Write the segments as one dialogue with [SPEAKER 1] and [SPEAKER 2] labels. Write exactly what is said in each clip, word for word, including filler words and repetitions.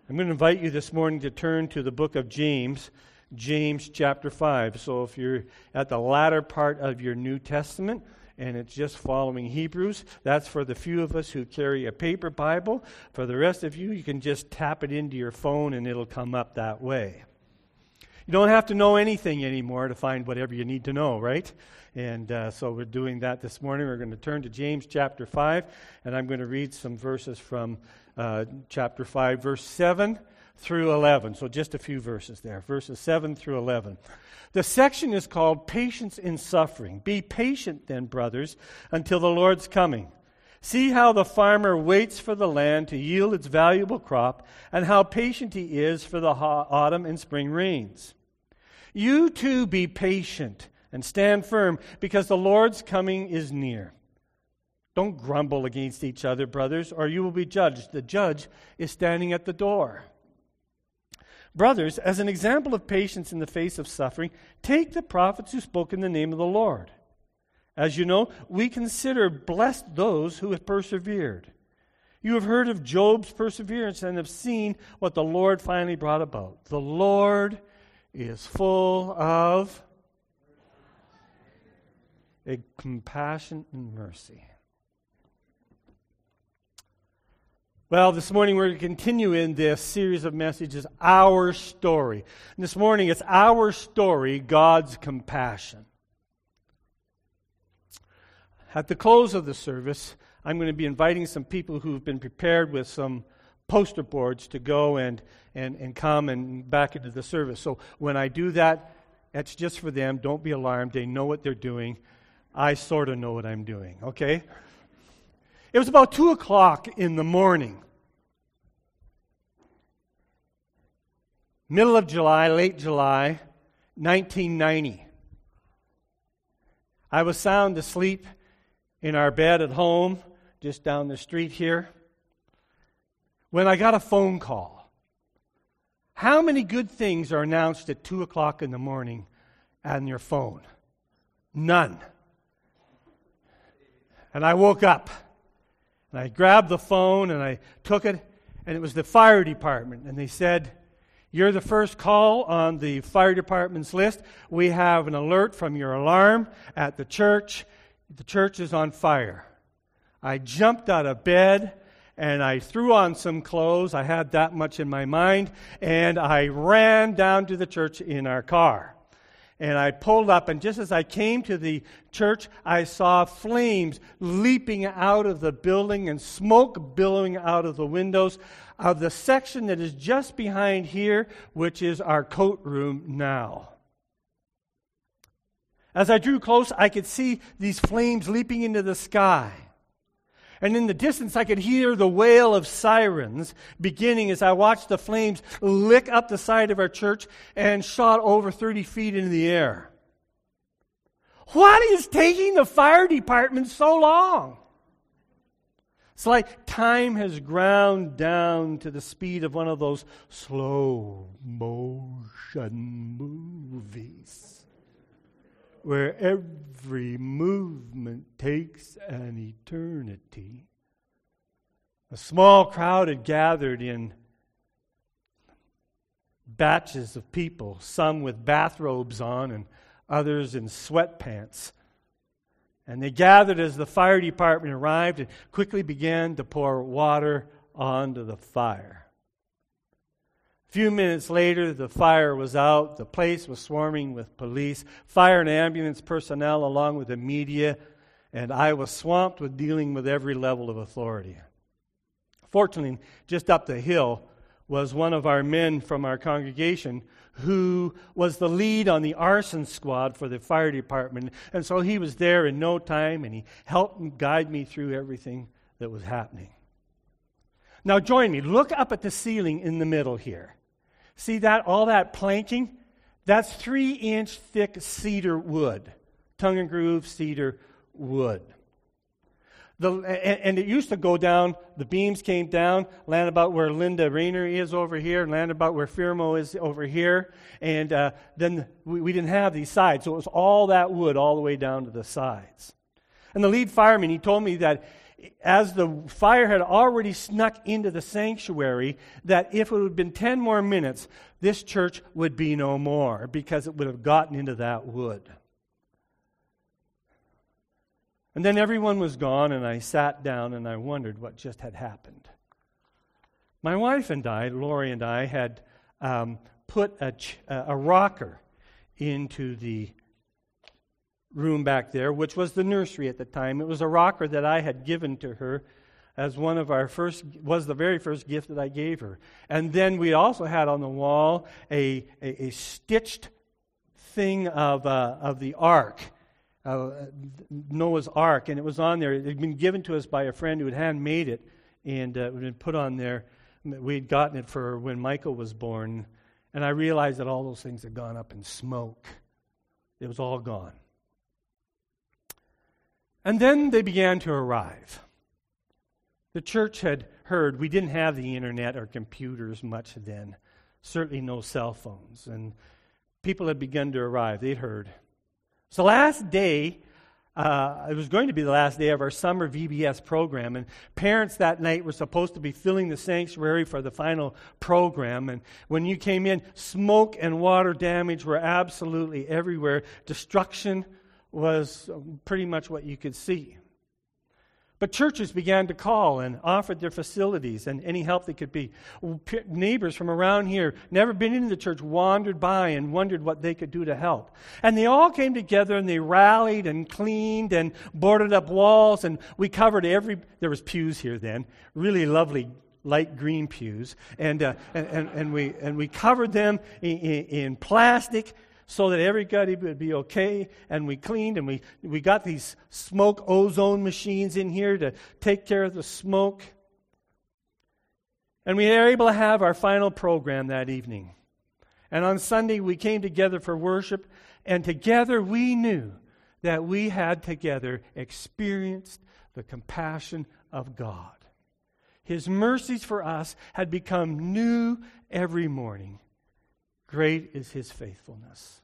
[SPEAKER 1] I'm going to invite you this morning to turn to the book of James, James chapter five. So if you're at the latter part of your New Testament and it's just following Hebrews, that's for the few of us who carry a paper Bible. For the rest of you, you can just tap it into your phone and it'll come up that way. You don't have to know anything anymore to find whatever you need to know, right? And uh, so we're doing that this morning. We're going to turn to James chapter five, and I'm going to read some verses from uh, chapter five, verse seven through eleven. So just a few verses there, verses seven through eleven. The section is called Patience in Suffering. Be patient then, brothers, until the Lord's coming. See how the farmer waits for the land to yield its valuable crop, and how patient he is for the autumn and spring rains. You too be patient and stand firm, because the Lord's coming is near. Don't grumble against each other, brothers, or you will be judged. The judge is standing at the door. Brothers, as an example of patience in the face of suffering, take the prophets who spoke in the name of the Lord. As you know, we consider blessed those who have persevered. You have heard of Job's perseverance and have seen what the Lord finally brought about. The Lord is full of a compassion and mercy. Well, this morning we're going to continue in this series of messages, Our Story. And this morning it's Our Story, God's Compassion. At the close of the service, I'm going to be inviting some people who've been prepared with some poster boards to go and, and, and come and back into the service. So when I do that, that's just for them. Don't be alarmed. They know what they're doing. I sort of know what I'm doing, okay? It was about two o'clock in the morning. Middle of July, late July, nineteen ninety. I was sound asleep in our bed at home, just down the street here, when I got a phone call. How many good things are announced at two o'clock in the morning on your phone? None. And I woke up, and I grabbed the phone, and I took it, and it was the fire department, and they said, "You're the first call on the fire department's list. We have an alert from your alarm at the church. The church is on fire." I jumped out of bed and I threw on some clothes. I had that much in my mind, and I ran down to the church in our car. And I pulled up, and just as I came to the church, I saw flames leaping out of the building and smoke billowing out of the windows of the section that is just behind here, which is our coat room now. As I drew close, I could see these flames leaping into the sky. And in the distance, I could hear the wail of sirens beginning as I watched the flames lick up the side of our church and shot over thirty feet into the air. What is taking the fire department so long? It's like time has ground down to the speed of one of those slow motion movies, where every movement takes an eternity. A small crowd had gathered in batches of people, some with bathrobes on and others in sweatpants. And they gathered as the fire department arrived and quickly began to pour water onto the fire. A few minutes later, the fire was out. The place was swarming with police, fire and ambulance personnel, along with the media, and I was swamped with dealing with every level of authority. Fortunately, just up the hill was one of our men from our congregation who was the lead on the arson squad for the fire department. And so he was there in no time, and he helped guide me through everything that was happening. Now join me. Look up at the ceiling in the middle here. See that? All that planking? That's three-inch thick cedar wood. Tongue and groove cedar wood. The, and, and it used to go down, the beams came down, land about where Linda Rayner is over here, and land about where Firmo is over here. And uh, then we, we didn't have these sides, so it was all that wood all the way down to the sides. And the lead fireman, he told me that as the fire had already snuck into the sanctuary, that if it would have been ten more minutes, this church would be no more because it would have gotten into that wood. And then everyone was gone, and I sat down and I wondered what just had happened. My wife and I, Lori and I, had um, put a, ch- a rocker into the room back there, which was the nursery at the time. It was a rocker that I had given to her as one of our first, was the very first gift that I gave her. And then we also had on the wall a, a, a stitched thing of, uh, of the ark. Uh, Noah's Ark, and it was on there. It had been given to us by a friend who had handmade it, and uh, it had been put on there. We had gotten it for when Michael was born, and I realized that all those things had gone up in smoke. It was all gone. And then they began to arrive. The church had heard. We didn't have the internet or computers much then, certainly no cell phones, and people had begun to arrive. They'd heard. So last day, uh, it was going to be the last day of our summer V B S program, and parents that night were supposed to be filling the sanctuary for the final program, and when you came in, smoke and water damage were absolutely everywhere. Destruction was pretty much what you could see. But churches began to call and offered their facilities and any help they could be. P- neighbors from around here, never been into the church, wandered by and wondered what they could do to help. And they all came together and they rallied and cleaned and boarded up walls, and we covered every, there was pews here then, really lovely light green pews, and uh, and, and, and, we, and we covered them in, in, in plastic, so that everybody would be okay, and we cleaned, and we, we got these smoke ozone machines in here to take care of the smoke. And we were able to have our final program that evening. And on Sunday, we came together for worship, and together we knew that we had together experienced the compassion of God. His mercies for us had become new every morning. Great is His faithfulness.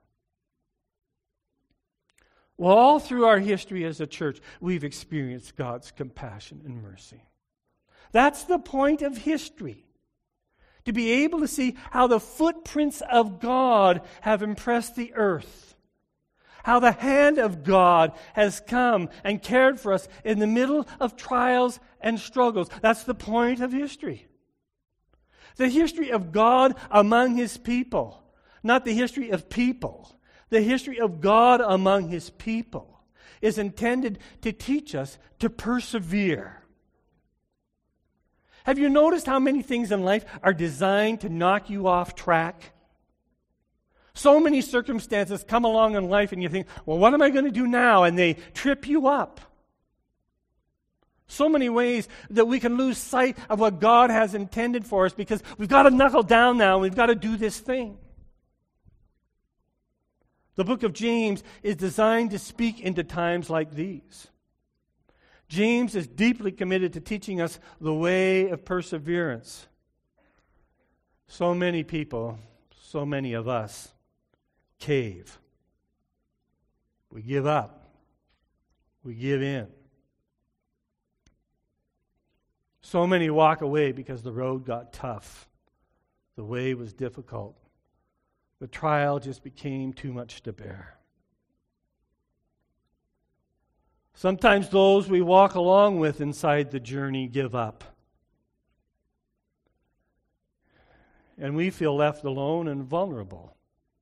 [SPEAKER 1] Well, all through our history as a church, we've experienced God's compassion and mercy. That's the point of history. To be able to see how the footprints of God have impressed the earth. How the hand of God has come and cared for us in the middle of trials and struggles. That's the point of history. The history of God among His people, not the history of people. The history of God among His people is intended to teach us to persevere. Have you noticed how many things in life are designed to knock you off track? So many circumstances come along in life and you think, well, what am I going to do now? And they trip you up. So many ways that we can lose sight of what God has intended for us because we've got to knuckle down now and we've got to do this thing. The book of James is designed to speak into times like these. James is deeply committed to teaching us the way of perseverance. So many people, so many of us, cave. We give up. We give in. So many walk away because the road got tough. The way was difficult. The trial just became too much to bear. Sometimes those we walk along with inside the journey give up. And we feel left alone and vulnerable.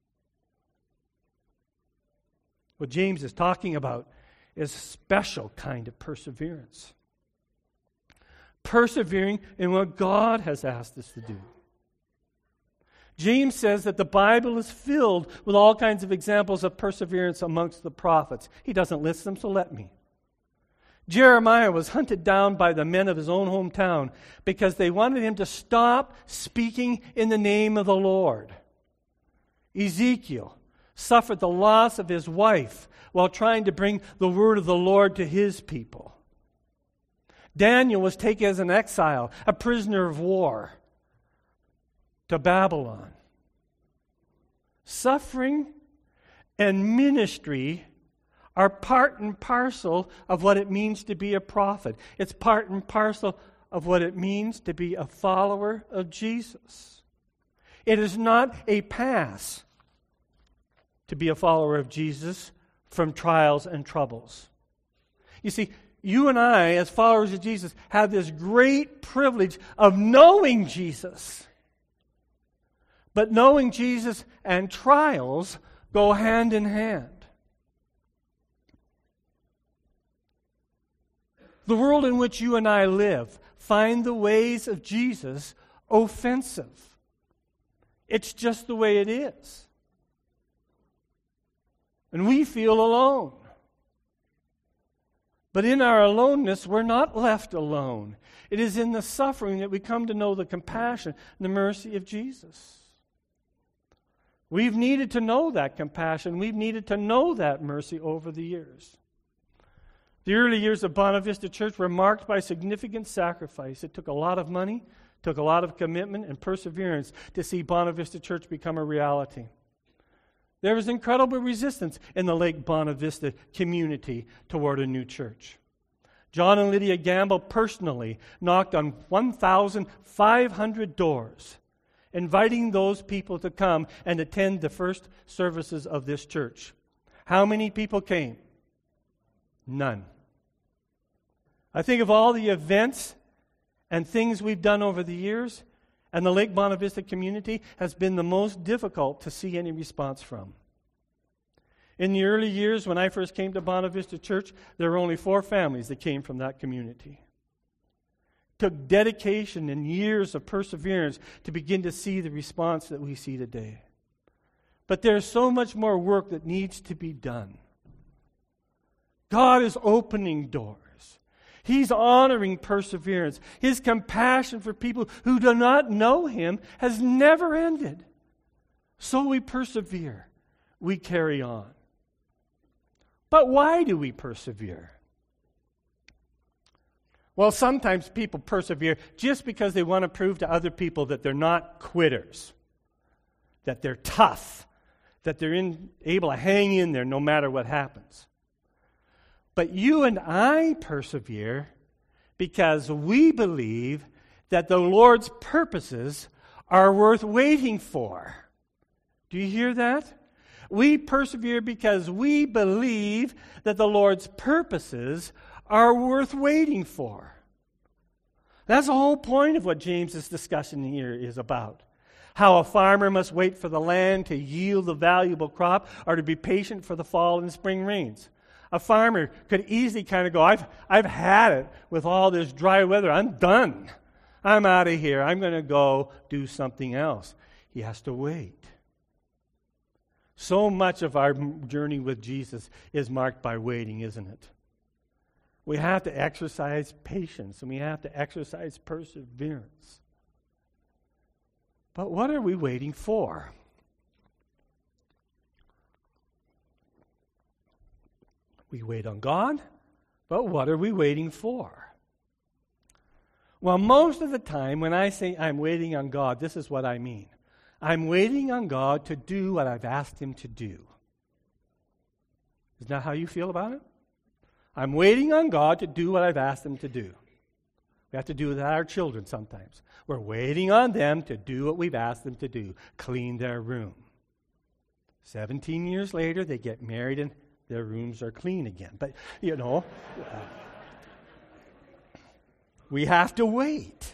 [SPEAKER 1] What James is talking about is a special kind of perseverance. Persevering in what God has asked us to do. James says that the Bible is filled with all kinds of examples of perseverance amongst the prophets. He doesn't list them, so let me. Jeremiah was hunted down by the men of his own hometown because they wanted him to stop speaking in the name of the Lord. Ezekiel suffered the loss of his wife while trying to bring the word of the Lord to his people. Daniel was taken as an exile, a prisoner of war, to Babylon. Suffering and ministry are part and parcel of what it means to be a prophet. It's part and parcel of what it means to be a follower of Jesus. It is not a pass to be a follower of Jesus from trials and troubles. You see, you and I, as followers of Jesus, have this great privilege of knowing Jesus. But knowing Jesus and trials go hand in hand. The world in which you and I live find the ways of Jesus offensive. It's just the way it is. And we feel alone. But in our aloneness, we're not left alone. It is in the suffering that we come to know the compassion and the mercy of Jesus. We've needed to know that compassion. We've needed to know that mercy over the years. The early years of Bonavista Church were marked by significant sacrifice. It took a lot of money, took a lot of commitment and perseverance to see Bonavista Church become a reality. There was incredible resistance in the Lake Bonavista community toward a new church. John and Lydia Gamble personally knocked on one thousand five hundred doors, inviting those people to come and attend the first services of this church. How many people came? None. I think of all the events and things we've done over the years, and the Lake Bonavista community has been the most difficult to see any response from. In the early years, when I first came to Bonavista Church, there were only four families that came from that community. It took dedication and years of perseverance to begin to see the response that we see today. But there's so much more work that needs to be done. God is opening doors. He's honoring perseverance. His compassion for people who do not know Him has never ended. So we persevere. We carry on. But why do we persevere? Well, sometimes people persevere just because they want to prove to other people that they're not quitters, that they're tough, that they're in, able to hang in there no matter what happens. But you and I persevere because we believe that the Lord's purposes are worth waiting for. Do you hear that? We persevere because we believe that the Lord's purposes are worth waiting for. That's the whole point of what James' discussion here is about. How a farmer must wait for the land to yield a valuable crop or to be patient for the fall and spring rains. A farmer could easily kind of go, I've, I've had it with all this dry weather. I'm done. I'm out of here. I'm going to go do something else. He has to wait. So much of our journey with Jesus is marked by waiting, isn't it? We have to exercise patience and we have to exercise perseverance. But what are we waiting for? We wait on God, but what are we waiting for? Well, most of the time when I say I'm waiting on God, this is what I mean. I'm waiting on God to do what I've asked Him to do. Isn't that how you feel about it? I'm waiting on God to do what I've asked Him to do. We have to do with our children sometimes. We're waiting on them to do what we've asked them to do, clean their room. Seventeen years later, they get married and their rooms are clean again. But, you know, uh, we have to wait.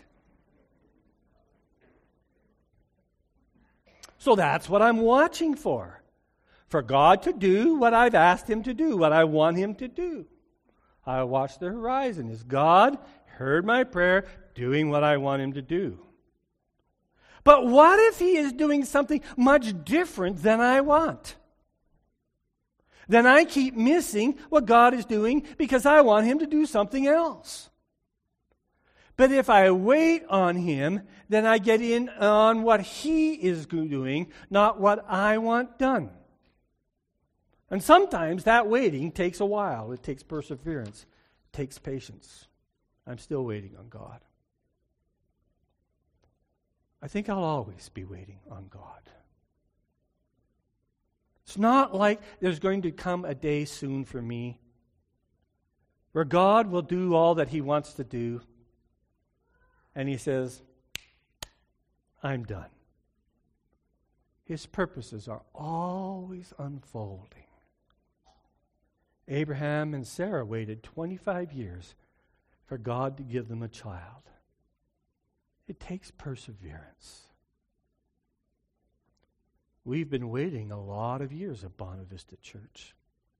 [SPEAKER 1] So that's what I'm watching for. For God to do what I've asked Him to do, what I want Him to do. I watch the horizon. Is God heard my prayer, doing what I want Him to do? But what if He is doing something much different than I want? Then I keep missing what God is doing because I want Him to do something else. But if I wait on Him, then I get in on what He is doing, not what I want done. And sometimes that waiting takes a while. It takes perseverance. It takes patience. I'm still waiting on God. I think I'll always be waiting on God. It's not like there's going to come a day soon for me where God will do all that He wants to do, and He says, I'm done. His purposes are always unfolding. Abraham and Sarah waited twenty-five years for God to give them a child. It takes perseverance. We've been waiting a lot of years at Bonavista Church.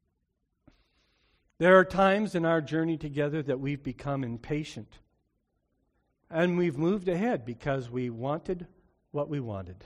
[SPEAKER 1] There are times in our journey together that we've become impatient, and we've moved ahead because we wanted what we wanted.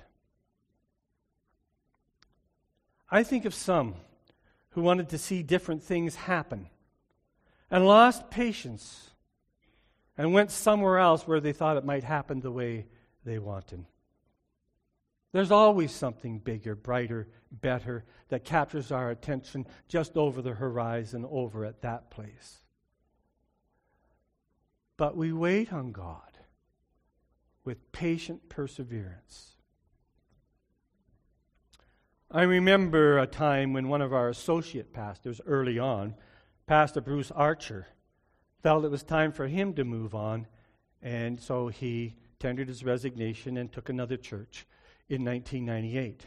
[SPEAKER 1] I think of some who wanted to see different things happen and lost patience and went somewhere else where they thought it might happen the way they wanted. There's always something bigger, brighter, better that captures our attention just over the horizon, over at that place. But we wait on God with patient perseverance. I remember a time when one of our associate pastors early on, Pastor Bruce Archer, felt it was time for him to move on, and so he tendered his resignation and took another church in nineteen ninety-eight.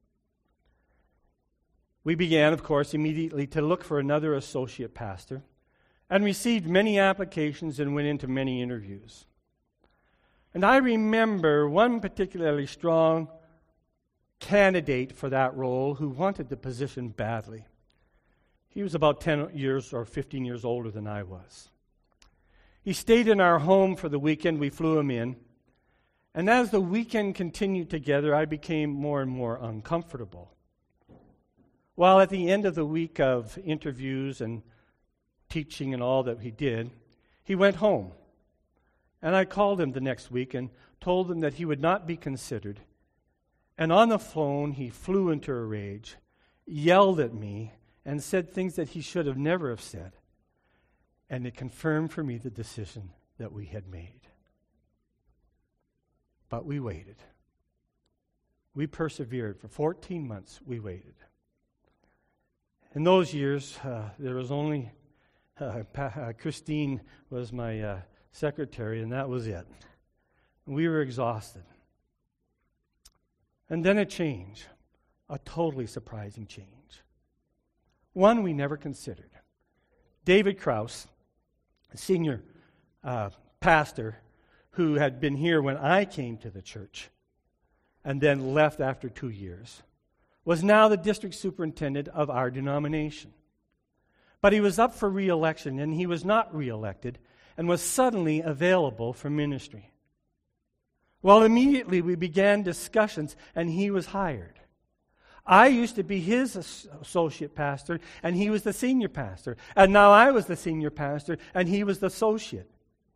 [SPEAKER 1] We began, of course, immediately to look for another associate pastor and received many applications and went into many interviews. And I remember one particularly strong candidate for that role who wanted the position badly. He was about ten years or fifteen years older than I was. He stayed in our home for the weekend. We flew him in. And as the weekend continued together, I became more and more uncomfortable. While at the end of the week of interviews and teaching and all that he did, he went home. And I called him the next week and told him that he would not be considered. And on the phone, he flew into a rage, yelled at me, and said things that he should have never have said. And it confirmed for me the decision that we had made. But we waited. We persevered. For fourteen months, we waited. In those years, uh, there was only, uh, pa- uh, Christine was my uh, secretary, and that was it. We were exhausted. And then a change, a totally surprising change. One we never considered. David Krause, a senior uh, pastor who had been here when I came to the church and then left after two years, was now the district superintendent of our denomination. But he was up for re-election, and he was not re-elected and was suddenly available for ministry. Well, immediately we began discussions, and he was hired. I used to be his associate pastor, and he was the senior pastor. And now I was the senior pastor, and he was the associate.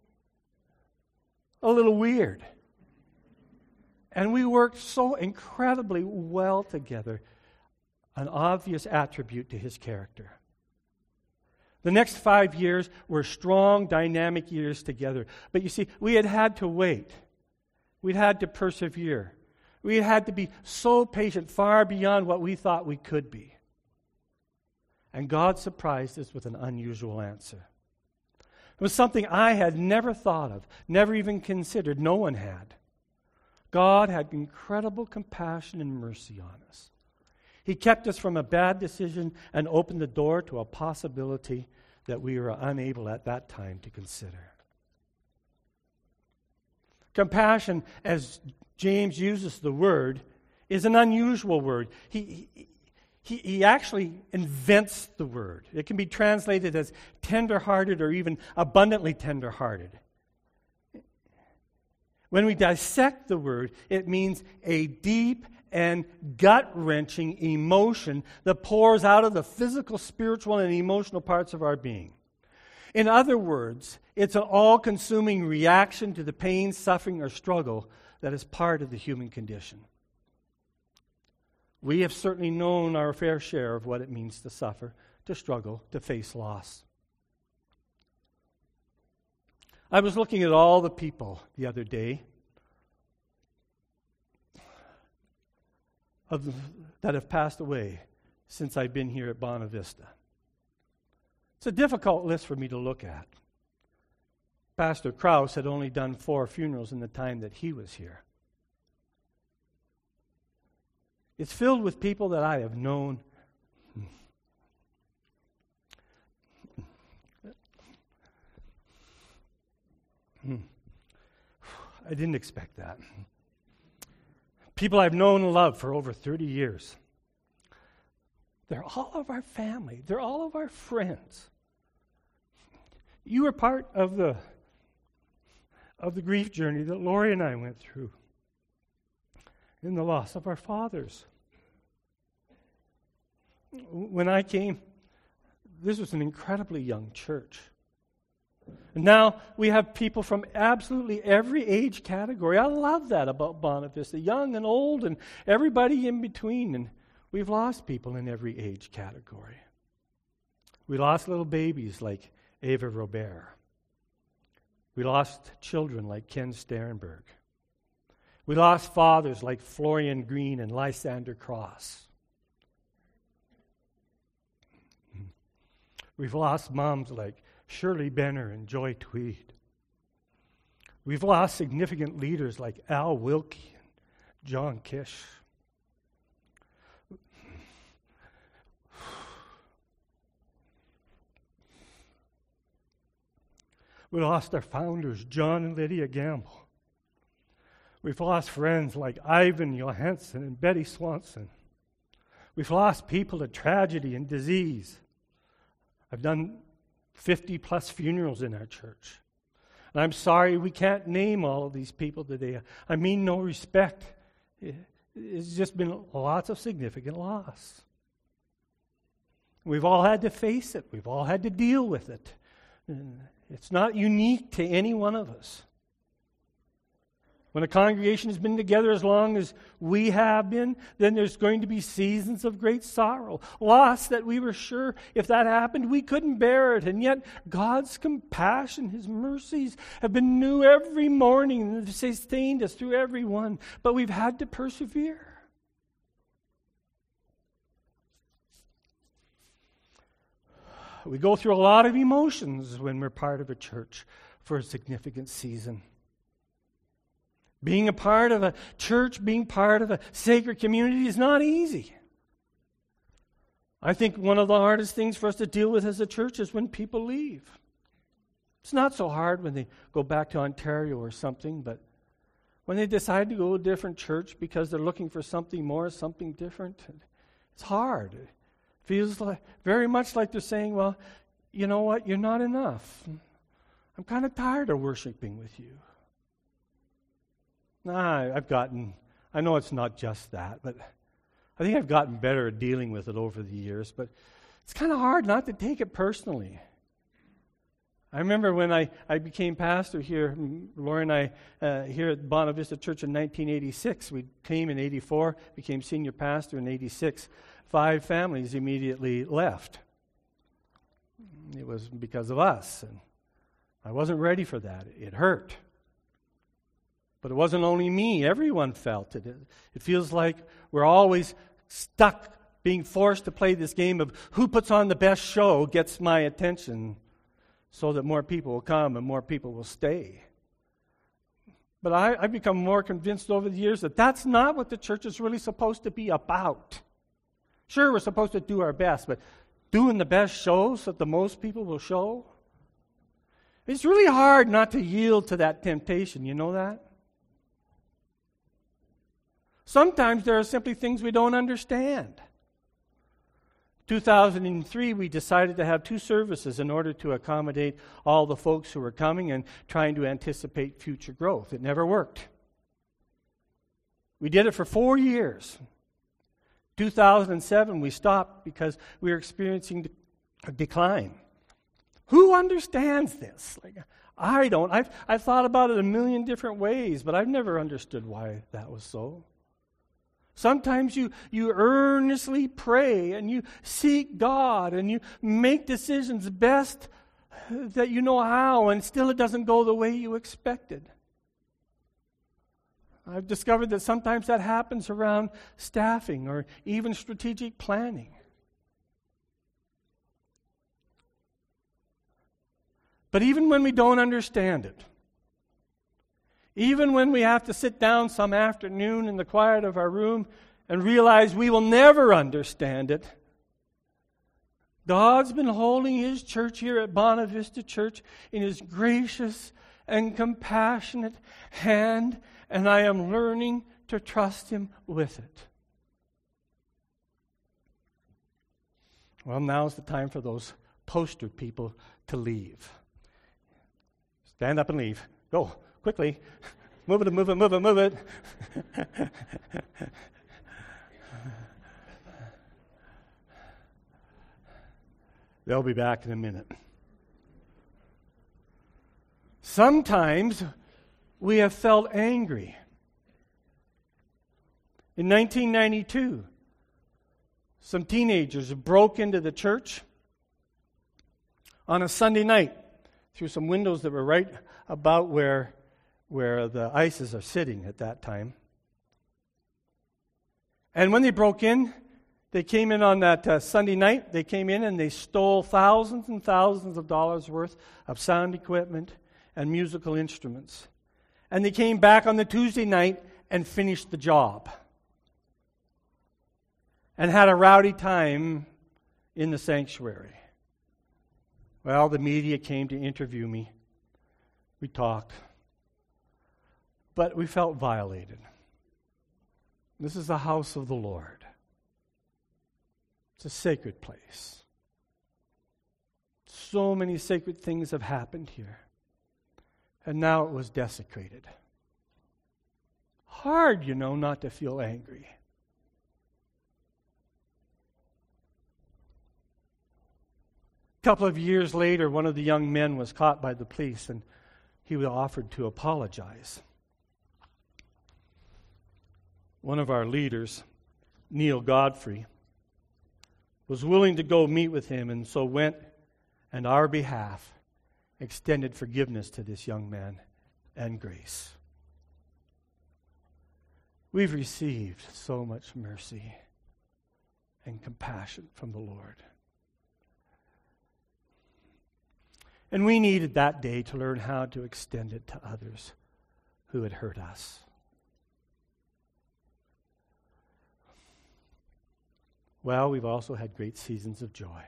[SPEAKER 1] A little weird. And we worked so incredibly well together, an obvious attribute to his character. The next five years were strong, dynamic years together. But you see, we had had to wait. We'd had to persevere. We had to be so patient, far beyond what we thought we could be. And God surprised us with an unusual answer. It was something I had never thought of, never even considered. No one had. God had incredible compassion and mercy on us. He kept us from a bad decision and opened the door to a possibility that we were unable at that time to consider. Compassion, as James uses the word, is an unusual word. He, he, he actually invents the word. It can be translated as tender-hearted or even abundantly tender-hearted. When we dissect the word, it means a deep and gut-wrenching emotion that pours out of the physical, spiritual, and emotional parts of our being. In other words, it's an all-consuming reaction to the pain, suffering, or struggle that is part of the human condition. We have certainly known our fair share of what it means to suffer, to struggle, to face loss. I was looking at all the people the other day of the, that have passed away since I've been here at Bonavista. It's a difficult list for me to look at. Pastor Krause had only done four funerals in the time that he was here. It's filled with people that I have known. I didn't expect that. People I've known and loved for over thirty years. They're all of our family. They're all of our friends. You were part of the of the grief journey that Lori and I went through in the loss of our fathers. When I came, this was an incredibly young church. And now we have people from absolutely every age category. I love that about Bonavista, young and old and everybody in between. And we've lost people in every age category. We lost little babies like Ava Robert. We lost children like Ken Sterenberg. We lost fathers like Florian Green and Lysander Cross. We've lost moms like Shirley Benner and Joy Tweed. We've lost significant leaders like Al Wilkie and John Kish. We lost our founders, John and Lydia Gamble. We've lost friends like Ivan Johansson and Betty Swanson. We've lost people to tragedy and disease. I've done fifty plus funerals in our church. And I'm sorry we can't name all of these people today. I mean no respect. It's just been lots of significant loss. We've all had to face it. We've all had to deal with it. It's not unique to any one of us. When a congregation has been together as long as we have been, then there's going to be seasons of great sorrow. Loss that we were sure if that happened, we couldn't bear it. And yet God's compassion, His mercies have been new every morning and have sustained us through every one. But we've had to persevere. We go through a lot of emotions when we're part of a church for a significant season. Being a part of a church, being part of a sacred community is not easy. I think one of the hardest things for us to deal with as a church is when people leave. It's not so hard when they go back to Ontario or something, but when they decide to go to a different church because they're looking for something more, something different, it's hard. It feels like very much like they're saying, well, you know what, you're not enough. I'm kind of tired of worshiping with you. Nah, I've gotten, I know it's not just that, but I think I've gotten better at dealing with it over the years, but it's kind of hard not to take it personally. I remember when I, I became pastor here, Laura and I, uh, here at Bonavista Church in nineteen eighty-six. We came in eighty-four, became senior pastor in eighty-six. Five families immediately left. It was because of us, and I wasn't ready for that. It hurt. But it wasn't only me. Everyone felt it. It feels like we're always stuck being forced to play this game of who puts on the best show gets my attention so that more people will come and more people will stay. But I, I've become more convinced over the years that that's not what the church is really supposed to be about. Sure, we're supposed to do our best, but doing the best show so that the most people will show? It's really hard not to yield to that temptation. You know that? Sometimes there are simply things we don't understand. two thousand three, we decided to have two services in order to accommodate all the folks who were coming and trying to anticipate future growth. It never worked. We did it for four years. two thousand seven, we stopped because we were experiencing a decline. Who understands this? Like, I don't. I've, I've thought about it a million different ways, but I've never understood why that was so. Sometimes you, you earnestly pray and you seek God and you make decisions best that you know how, and still it doesn't go the way you expected. I've discovered that sometimes that happens around staffing or even strategic planning. But even when we don't understand it, even when we have to sit down some afternoon in the quiet of our room and realize we will never understand it, God's been holding His church here at Bonavista Church in His gracious and compassionate hand, and I am learning to trust Him with it. Well, now's the time for those poster people to leave. Stand up and leave. Go, quickly. Move it, move it, move it, move it. They'll be back in a minute. Sometimes we have felt angry. In nineteen ninety-two, some teenagers broke into the church on a Sunday night through some windows that were right about where, where the ices are sitting at that time. And when they broke in, they came in on that uh, Sunday night. They came in and they stole thousands and thousands of dollars worth of sound equipment and musical instruments. And they came back on the Tuesday night and finished the job. And had a rowdy time in the sanctuary. Well, the media came to interview me. We talked. But we felt violated. This is the house of the Lord. It's a sacred place. So many sacred things have happened here. And now it was desecrated. Hard, you know, not to feel angry. A couple of years later, one of the young men was caught by the police, and he was offered to apologize. One of our leaders, Neil Godfrey, was willing to go meet with him, and so went, and on our behalf, extended forgiveness to this young man and grace. We've received so much mercy and compassion from the Lord. And we needed that day to learn how to extend it to others who had hurt us. Well, we've also had great seasons of joy.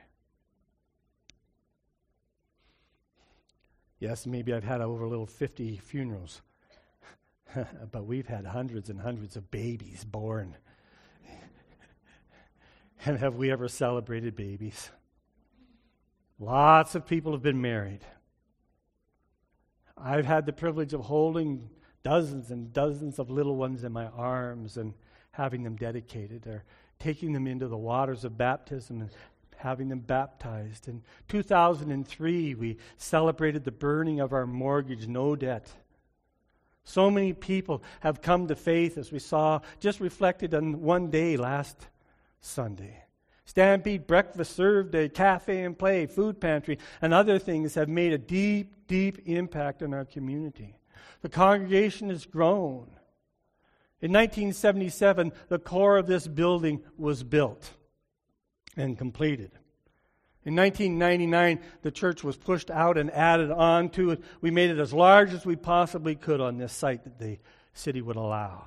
[SPEAKER 1] Yes, maybe I've had over a little fifty funerals, but we've had hundreds and hundreds of babies born. And have we ever celebrated babies? Lots of people have been married. I've had the privilege of holding dozens and dozens of little ones in my arms and having them dedicated, or taking them into the waters of baptism and having them baptized. In two thousand three, we celebrated the burning of our mortgage, no debt. So many people have come to faith, as we saw just reflected on one day last Sunday. Stampede Breakfast served a cafe and play, food pantry, and other things have made a deep, deep impact on our community. The congregation has grown. In nineteen seventy-seven, the core of this building was built and completed. In nineteen ninety-nine, the church was pushed out and added on to it. We made it as large as we possibly could on this site that the city would allow.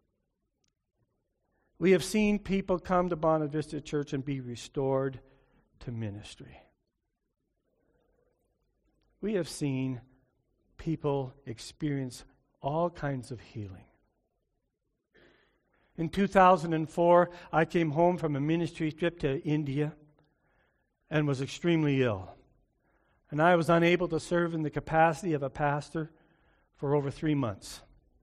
[SPEAKER 1] We have seen people come to Bonavista Church and be restored to ministry. We have seen people experience all kinds of healing. In two thousand four, I came home from a ministry trip to India and was extremely ill. And I was unable to serve in the capacity of a pastor for over three months.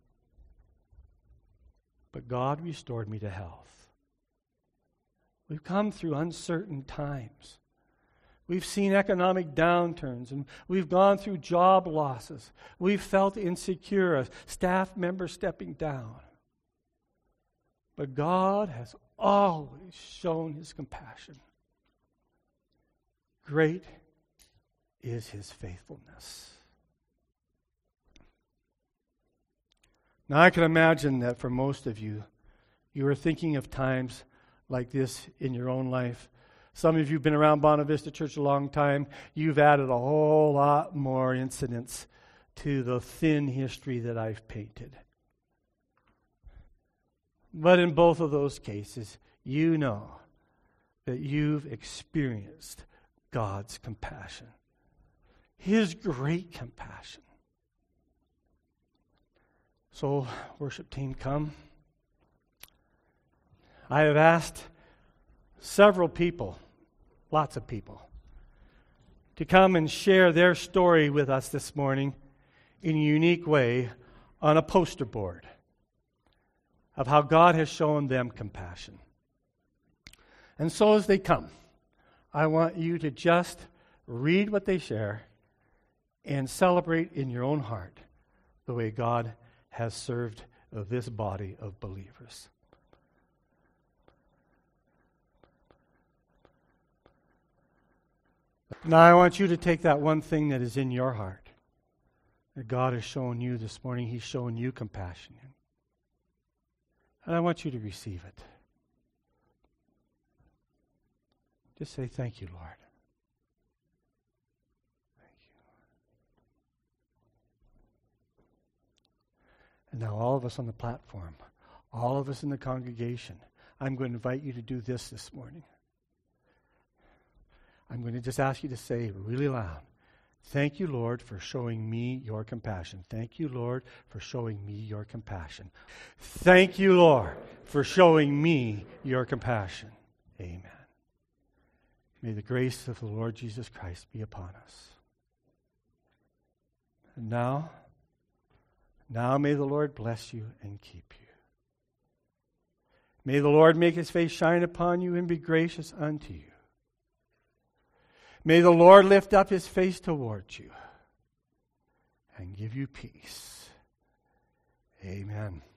[SPEAKER 1] But God restored me to health. We've come through uncertain times. We've seen economic downturns, and we've gone through job losses. We've felt insecure, a staff member stepping down. But God has always shown His compassion. Great is His faithfulness. Now, I can imagine that for most of you, you are thinking of times like this in your own life. Some of you have been around Bonavista Church a long time. You've added a whole lot more incidents to the thin history that I've painted. But in both of those cases, you know that you've experienced God's compassion. His great compassion. So, worship team, come. I have asked several people, lots of people, to come and share their story with us this morning in a unique way on a poster board of how God has shown them compassion. And so as they come, I want you to just read what they share and celebrate in your own heart the way God has served this body of believers. Now I want you to take that one thing that is in your heart that God has shown you this morning. He's shown you compassion. And I want you to receive it. Just say, thank you, Lord. Thank you. And now all of us on the platform, all of us in the congregation, I'm going to invite you to do this this morning. I'm going to just ask you to say really loud, thank you, Lord, for showing me your compassion. Thank you, Lord, for showing me your compassion. Thank you, Lord, for showing me your compassion. Amen. May the grace of the Lord Jesus Christ be upon us. And now, now may the Lord bless you and keep you. May the Lord make his face shine upon you and be gracious unto you. May the Lord lift up his face towards you and give you peace. Amen.